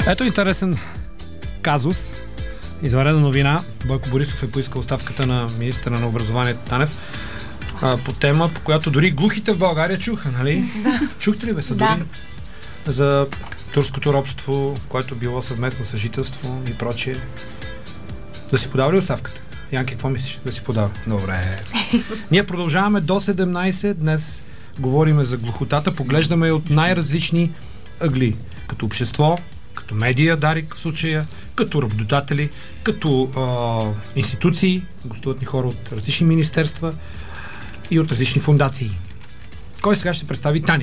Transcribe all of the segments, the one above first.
Ето интересен казус. Извънредна новина. Бойко Борисов е поискал оставката на министъра на образованието Танев по тема, по която дори глухите в България чуха, нали? Да. Чухте ли са дори? За турското робство, което било съвместно съжителство и прочие. Да си подава ли оставката? Янки, какво мислиш? Да си подава. Добре. Ние продължаваме до 17. Днес говорим за глухотата. Поглеждаме я от най-различни ъгли. Като общество, като медия, Дарик в случая, като работодатели, като институции. Гостуват ни хора от различни министерства и от различни фондации. Кой сега ще представи? Таня.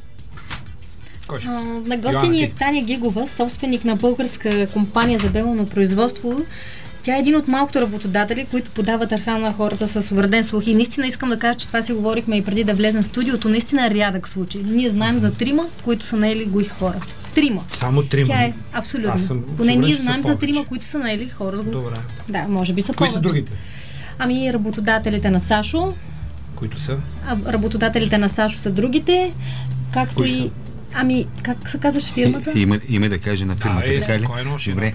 На гости ни е Таня Гигова, собственик на българска компания за белно производство. Тя е един от малкото работодатели, които подават архан на хората с увреден слух. И наистина искам да кажа, че това си говорихме и преди да влезем в студиото. Наистина е рядък случай. Ние знаем за 3, които са наели глухи хора. 3. Само 3. Тя е абсолютно. Поне ние знаем за 3, които са наели хора с глухи. Добре. Да, може би са Кои повече. са другите? Ами работодателите на Сашо. Които са? Работодателите на Сашо са другите. Както Кои и... са? Ами, как се казваш фирмата? Име да каже на фирмата, така ли? Добре.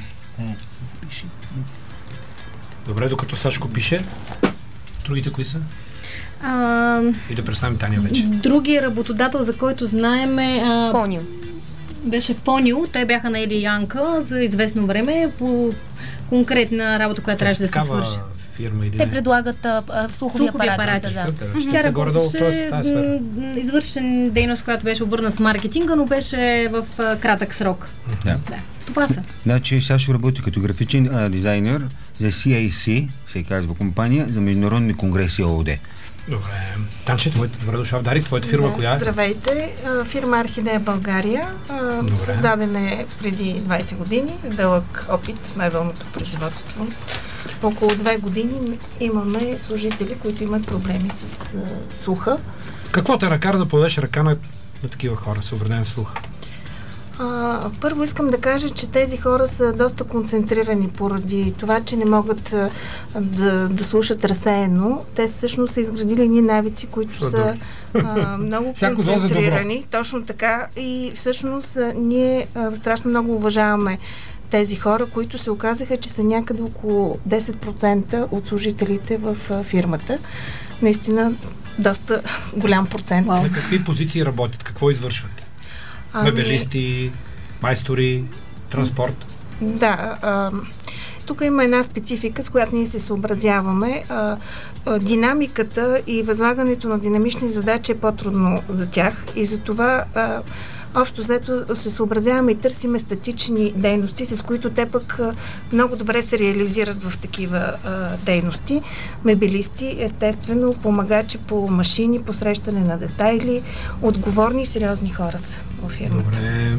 Добре, докато Сашко пише. Другите кои са? И да представим Таня вече. Другия работодател, за който знаем е... Фонио. Беше Фонио. Те бяха наели Янка за известно време по конкретна работа, която трябваше да се свърши. Фирма или Те предлагат слухови апарати. Да. Тя работеше, извършен дейност, която беше обвърна с маркетинга, но беше в кратък срок. Да. Това са. Значи Сашо работи като графичен дизайнер за CAC, се казва компания, за международни конгреси ООД. Добре. Танче, добре дошъл. Дарик, твоята фирма коя е? Здравейте. Фирма Орхидея България. Създадена е преди 20 години. Дълъг опит в мебелното производство. Около 2 години имаме служители, които имат проблеми с слуха. Какво те накара да подадеш ръка на такива хора с увреден слух? Първо искам да кажа, че тези хора са доста концентрирани поради това, че не могат да слушат разсеяно. Те всъщност са изградили едни навици, които са много концентрирани. Точно така. И всъщност ние страшно много уважаваме тези хора, които се оказаха, че са някъде около 10% от служителите в фирмата. Наистина доста голям процент. На какви позиции работят? Какво извършват? Мебелисти, майстори, транспорт? Да. Тук има една специфика, с която ние се съобразяваме. Динамиката и възлагането на динамични задачи е по-трудно за тях и затова общо взето се съобразяваме и търсиме статични дейности, с които те пък много добре се реализират в такива дейности. Мебелисти, естествено, помагачи по машини, посрещане на детайли, отговорни и сериозни хора са в фирмата. Добре.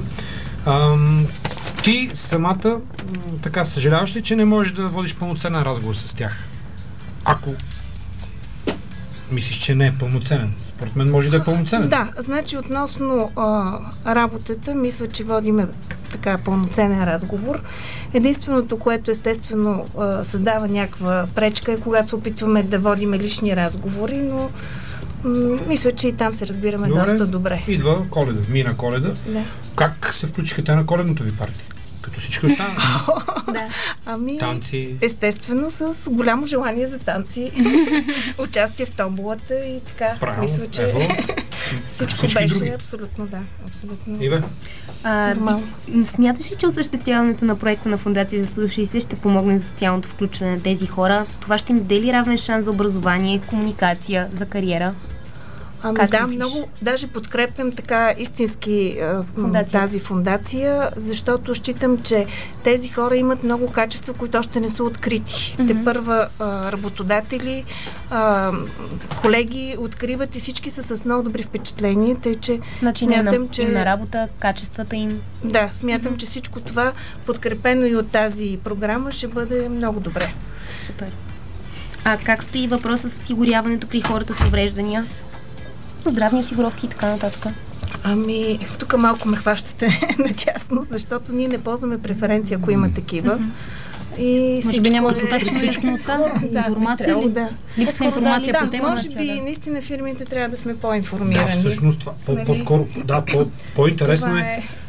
Ти самата така съжаляваш ли, че не можеш да водиш пълноценен разговор с тях? Ако мислиш, че не е пълноценен. Според мен може да е пълноценен. Да, значи относно работата, мисля, че водиме така пълноценен разговор. Единственото, което естествено създава някаква пречка е, когато се опитваме да водиме лични разговори, но мисля, че и там се разбираме доста добре. Идва Коледа, мина Коледа. Да. Как се включиха те на коледното ви парти? Като всички останали. Ами, танци. Естествено, с голямо желание за танци. Участие в томболата и така. Право, мисля, че всичко беше други. Абсолютно, да. Абсолютно. Иве? Смяташ ли, че осъществяването на проекта на Фондация за Слушай се ще помогне за социалното включване на тези хора? Това ще им даде ли равен шанс за образование, комуникация, за кариера? Ами да, много, даже подкрепям така истински тази фондация, защото считам, че тези хора имат много качества, които още не са открити. Те първа работодатели, колеги откриват и всички са с много добри впечатления, тъй че смятам, че им на работа, качествата им. Да, смятам, че всичко това, подкрепено и от тази програма, ще бъде много добре. Супер. А как стои въпроса с осигуряването при хората с увреждания? Здравни осигуровки и така нататък. Ами, тук малко ме хващате надясно, защото ние не ползваме преференция, ако има такива. И може би няма достатъчно яснота, информация ли? Да. Липсва информация по темата. Може би наистина фирмите трябва да сме по-информирани. Да, всъщност това по-скоро, по-интересно е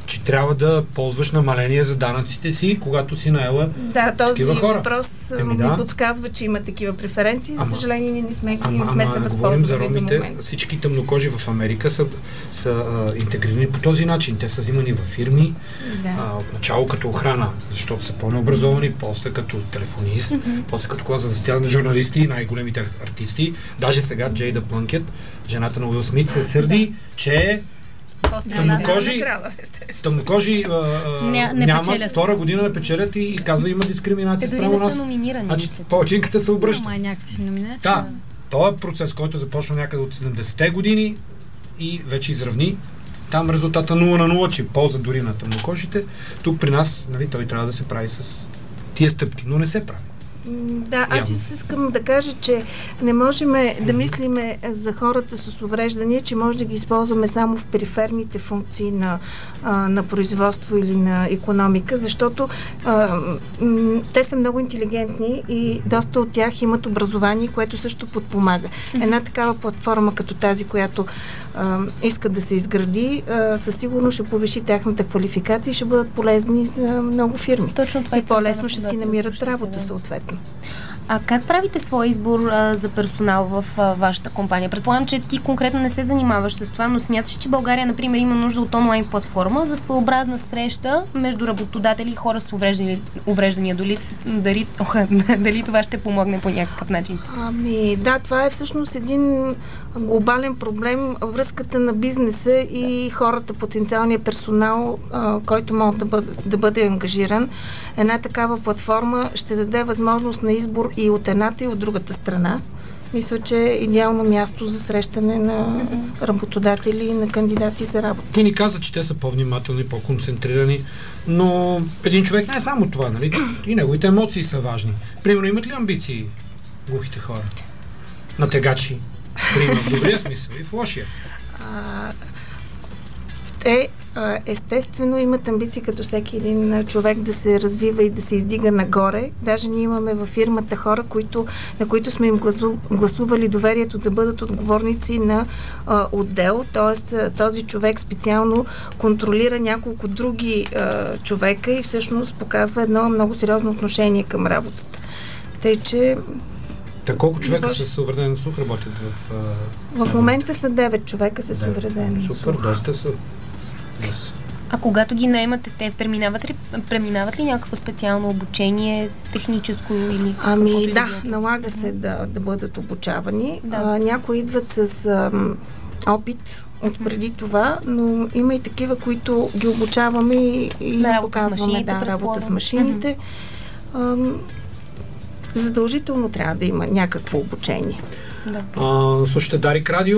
че трябва да ползваш намаление за данъците си, когато си наела този хора. Въпрос ми подсказва, че има такива преференции. За съжаление, ние не сме се възползвали. Говорим за ромите. Всички тъмнокожи в Америка са интегрирани по този начин. Те са взимани във фирми, отначало като охрана, защото са по-необразовани, после като телефонист, после като класа за стяна на журналисти, най-големите артисти. Даже сега Джейда Плънкет, жената на Уил Смит, се сърди, че тъмнокожи нямат втора година да печелят и казва, има дискриминация спрямо нас. Значи, палачинката се обръща. Да, този процес, който започва някъде от 70-те години и вече изравни, там резултата 0 на 0, че полза дори на тъмнокожите. Тук при нас, нали, той трябва да се прави с тия стъпки, но не се прави. Да, аз искам да кажа, че не можем да мислиме за хората с увреждания, че може да ги използваме само в периферните функции на производство или на икономика, защото те са много интелигентни и доста от тях имат образование, което също подпомага. Една такава платформа като тази, която искат да се изгради, със сигурност ще повиши тяхната квалификация и ще бъдат полезни за много фирми. Точно това и по-лесно ще си намират работа съответно. А как правите своя избор за персонал в вашата компания? Предполагам, че ти конкретно не се занимаваш с това, но смяташ, че България, например, има нужда от онлайн платформа за своеобразна среща между работодатели и хора с увреждания. Дали това ще помогне по някакъв начин? Да, това е всъщност един глобален проблем, връзката на бизнеса и хората, потенциалния персонал, който може да бъде ангажиран. Една такава платформа ще даде възможност на избор и от едната, и от другата страна. Мисля, че е идеално място за срещане на работодатели и на кандидати за работа. Ти ни каза, че те са по-внимателни, по-концентрирани, но един човек не е само това, нали? И неговите емоции са важни. Примерно, имат ли амбиции глухите хора? Натегачи? Примерно, в добрия смисъл и в лошия? Те естествено имат амбиции като всеки един човек да се развива и да се издига нагоре. Даже ние имаме във фирмата хора, на които сме им гласували доверието да бъдат отговорници на отдел. Тоест този човек специално контролира няколко други човека и всъщност показва едно много сериозно отношение към работата. Тъй, че колко човека с увреден слух работят в момента са 9 човека с увреден слух. Супер, доста са. А когато ги наемате, те преминават ли някакво специално обучение, техническо или налага се да бъдат обучавани. Някои идват с опит от преди това, но има и такива, които ги обучаваме и показваме работа с машините. Задължително трябва да има някакво обучение. Слушайте Дарик Радио.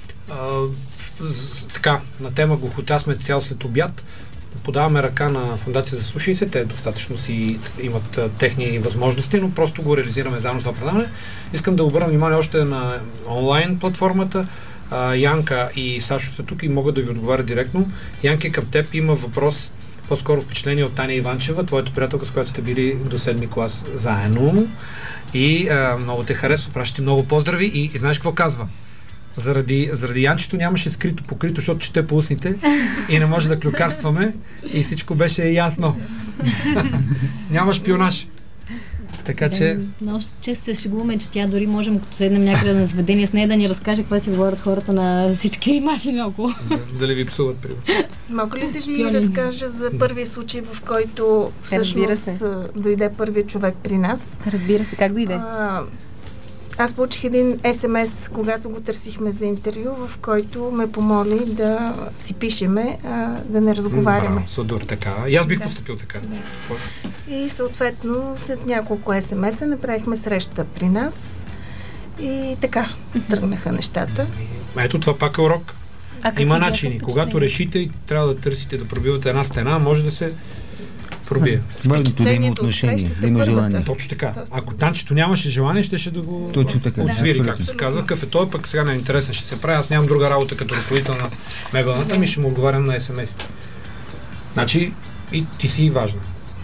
На тема глухота сме цял след обяд. Подаваме ръка на Фондация за слушай се. Те достатъчно си имат техни възможности, но просто го реализираме заедно с това предаване. Искам да обърна внимание още на онлайн платформата. Янка и Сашо са тук и могат да ви отговарят директно. Янки, към теб има въпрос, по-скоро впечатление от Таня Иванчева, твоята приятелка, с която сте били до 7 клас заедно. И много те харесва, праща ти много поздрави и знаеш какво казва? Заради Янчето нямаше скрито покрито, защото чете по устните и не може да клюкарстваме и всичко беше ясно. Няма шпионаж. Така че... Много често се шегуваме, че тя дори можем, като седнем някъде на заведение с нея, да ни разкаже какво си говорят хората на всички машини около. Дали ви псуват, примерно. Мога ли да ви разкажа за първия случай, в който всъщност дойде първият човек при нас? Разбира се, как дойде? Аз получих един СМС, когато го търсихме за интервю, в който ме помоли да си пишеме, да не разговаряме. Сладур, така. И аз бих постъпил така. И съответно, след няколко СМС-а направихме среща при нас и така тръгнаха нещата. Ето това пак е урок. Има начини. Когато решите и трябва да търсите да пробивате една стена, може да се пробие. Важното да има отношение, да има желание. Точно така. Ако Танчето нямаше желание, ще да го отсвири, както се казва. Той пък сега не е интересен, ще се прави. Аз нямам друга работа като ръководител на Мегалната, ми ще му отговарям на СМС-те. Значи и ти си важна.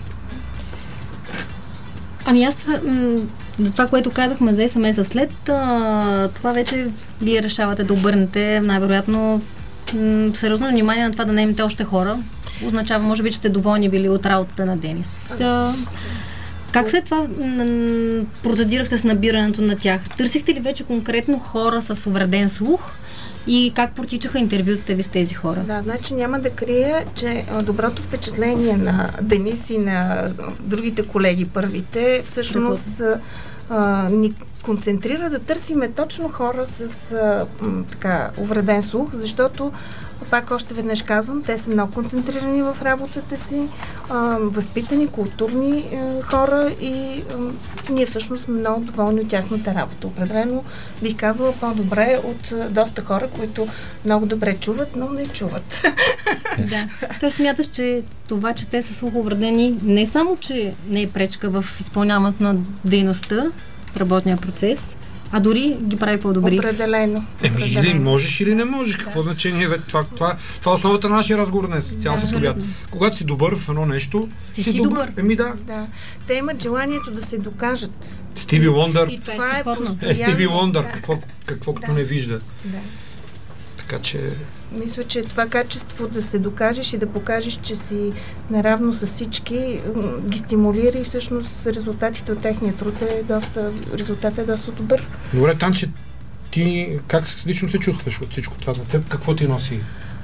Аз това, което казахме за СМС-а след, това вече вие решавате да обърнете най-вероятно сериозно внимание на това да наемете още хора. означава, може би, че сте доволни били от работата на Денис. Как след това процедирахте с набирането на тях? Търсихте ли вече конкретно хора с увреден слух? И как протичаха интервютата ви с тези хора? Да, значи няма да крия, че доброто впечатление на Денис и на другите колеги първите всъщност ни концентрира да търсиме точно хора с така увреден слух, защото пак още веднъж казвам, те са много концентрирани в работата си, възпитани, културни хора и ние всъщност сме много доволни от тяхната работа. Определено бих казала по-добре от доста хора, които много добре чуват, но не чуват. Да. Той смяташ, че това, че те са слуховредени, не само, че не е пречка в изпълняването на дейността, работния процес, а дори ги прави по-добри. Определено. Или можеш, или не можеш. Какво значение? Това е основата на нашия разговор днес, цял съдобят. Когато си добър в едно нещо, си добър. Да. Те имат желанието да се докажат. Стиви Уондър. И това е постоянно. Стиви Уондър, какво като не вижда. Да. Така че... Мисля, че това качество да се докажеш и да покажеш, че си наравно с всички, ги стимулира и всъщност резултатите от техния труд резултатът е доста добър. Добре, Танче, ти как лично се чувстваш от всичко това? Какво ти носи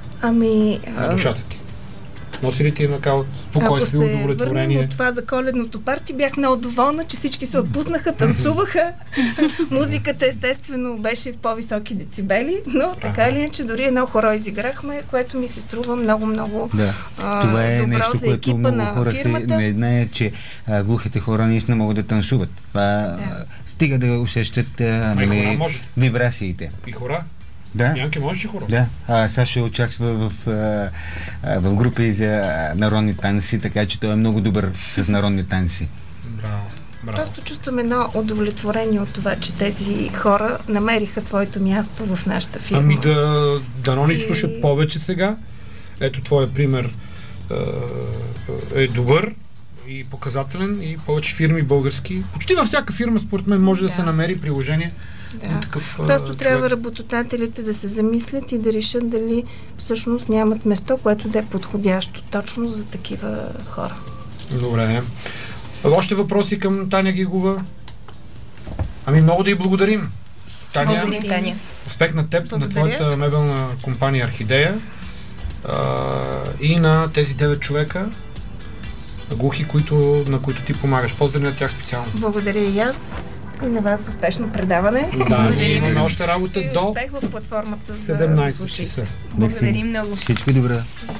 на душата ти? Носи ли ти такава спокойствие, удовлетворение? Ако се върнем от това за коледното парти, бях много доволна, че всички се отпуснаха, танцуваха. Музиката естествено беше в по-високи децибели, но така или иначе дори едно хоро изиграхме, което ми се струва много това е добро нещо, за екипа много на хора фирмата. не знаят, че глухите хора наистина могат да танцуват. Стига да усещат вибрациите. И хора? Да. Янки, можеш ли хора? Да. Саша участва в групи за народни танци, така че той е много добър с народни танци. Браво. Просто чувствам едно удовлетворение от това, че тези хора намериха своето място в нашата фирма. Ами дано ни слушат повече сега. Ето, твоя пример е добър и показателен и повече фирми български. Почти във всяка фирма, според мен, може да се намери приложение. Просто трябва работодателите да се замислят и да решат дали всъщност нямат место, което да е подходящо точно за такива хора. Добре. Още въпроси към Таня Гигова? Ами много да й благодарим. Благодарим, Таня. Успех на теб, на твоята мебелна компания Орхидея и на тези 9 човека глухи, на които ти помагаш. Поздрави на тях специално. Благодаря и аз. И на вас успешно предаване. Да, и имаме още работа и до успех в платформата за 17 часа. Благодарим много. Всичко добре.